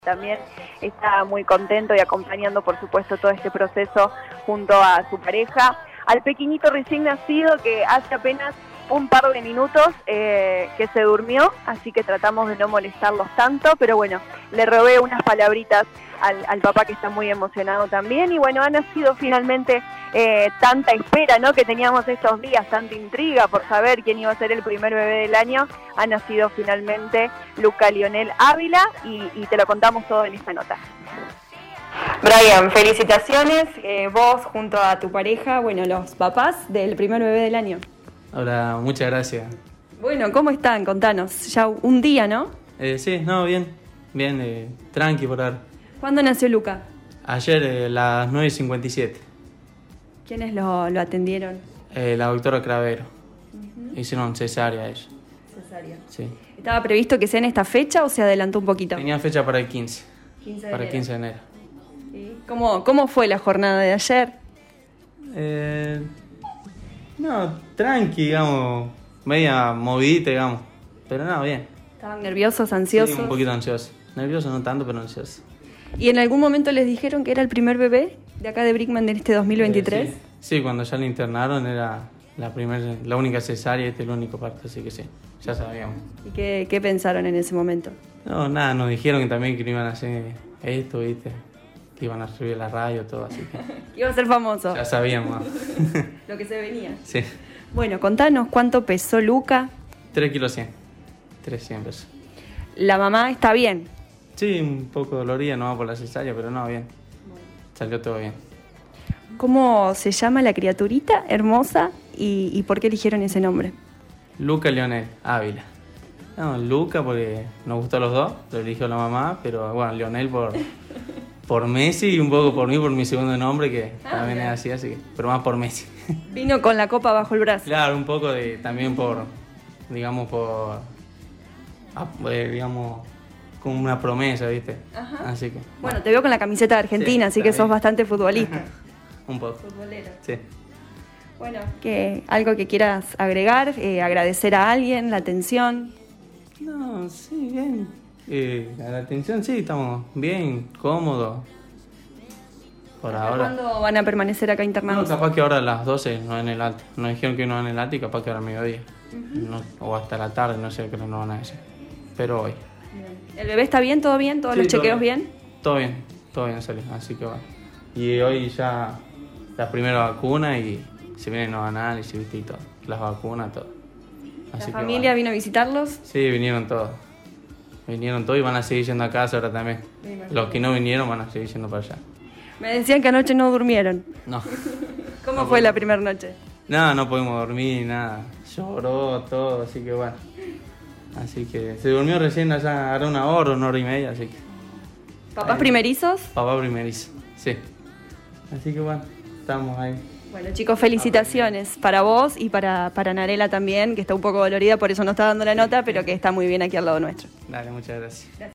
También está muy contento y acompañando, por supuesto, todo este proceso junto a su pareja. Al pequeñito recién nacido que hace apenas un par de minutos que se durmió, así que tratamos de no molestarlos tanto, pero bueno, le robé unas palabritas al papá que está muy emocionado también. Y bueno, ha nacido finalmente tanta espera, ¿no?, que teníamos estos días, tanta intriga por saber quién iba a ser el primer bebé del año. Ha nacido finalmente Luca Lionel Ávila y te lo contamos todo en esta nota. Brian, felicitaciones, vos junto a tu pareja, bueno, los papás del primer bebé del año. Hola, muchas gracias. Bueno, ¿cómo están? Contanos, ya un día, ¿no? Sí, no, bien, tranqui por ahora. ¿Cuándo nació Luca? Ayer las 9:57. ¿Quiénes lo atendieron? La doctora Cravero. Hicieron cesárea a ella. Cesárea. Sí. ¿Estaba previsto que sea en esta fecha o se adelantó un poquito? Tenía fecha para el 15. 15 de para el enero. 15 de enero. ¿Sí? ¿Cómo fue la jornada de ayer? No, tranqui, digamos. Media movidita, digamos. Pero no, bien. ¿Estaban nerviosos, ansiosos? Sí, un poquito ansioso. Nervioso no tanto, pero ansioso. ¿Y en algún momento les dijeron que era el primer bebé de acá de Brickman de este 2023? Sí, cuando ya lo internaron era la única cesárea y el único parto, así que sí, ya sabíamos. ¿Y qué pensaron en ese momento? No, nada, nos dijeron que también que no iban a hacer esto, ¿viste? Que iban a subir a la radio, todo, así que... Iba a ser famoso. Ya sabíamos. Lo que se venía. Sí. Bueno, contanos cuánto pesó Luca. 3 kilos 100. 300 pesos. ¿La mamá está bien? Sí, un poco dolorida, no va por la cesárea, pero no, bien. Salió todo bien. ¿Cómo se llama la criaturita hermosa y por qué eligieron ese nombre? Luca Lionel Ávila. No, Luca porque nos gustó a los dos, lo eligió la mamá, pero bueno, Lionel por Messi y un poco por mí, por mi segundo nombre, que también es así, pero más por Messi. Vino con la copa bajo el brazo. Claro, un poco también digamos, como una promesa, ¿viste? Ajá. Así que... Bueno, te veo con la camiseta de Argentina, Sí, así que también. sos bastante futbolista. Un poco. Futbolero. Sí. Bueno, algo que quieras agregar, agradecer a alguien, la atención. No, sí, bien. A la atención sí, estamos bien, cómodos. Por ¿Hasta ahora. cuándo van a permanecer acá No, internados? capaz que ahora a las 12 no en el alto. Nos dijeron que no en el alto y capaz que ahora a mediodía. No, o hasta la tarde, no sé qué no van a decir. Pero hoy. ¿El bebé está bien? ¿Todo bien? ¿Todos Sí, los todo chequeos bien? Todo bien salió, así que bueno. Y hoy ya la primera vacuna y se vienen los análisis, ¿viste? Y todo. Las vacunas, todo. ¿La Así que familia bueno. vino a visitarlos? Sí, vinieron todos. Vinieron todos y van a seguir yendo a casa ahora también. Me imagino. Los que no vinieron van a seguir yendo para allá. Me decían que anoche no durmieron. No. ¿Cómo fue la primera noche? No pudimos dormir, nada. Lloró todo, así que bueno. Así que se durmió recién allá, hará una hora y media, así que... ¿Papás Ahí. primerizos? Papá primerizo, sí. Así que bueno, estamos ahí. Bueno, chicos, felicitaciones para vos y para Narela también, que está un poco dolorida, por eso no está dando la nota, pero que está muy bien aquí al lado nuestro. Dale, muchas gracias.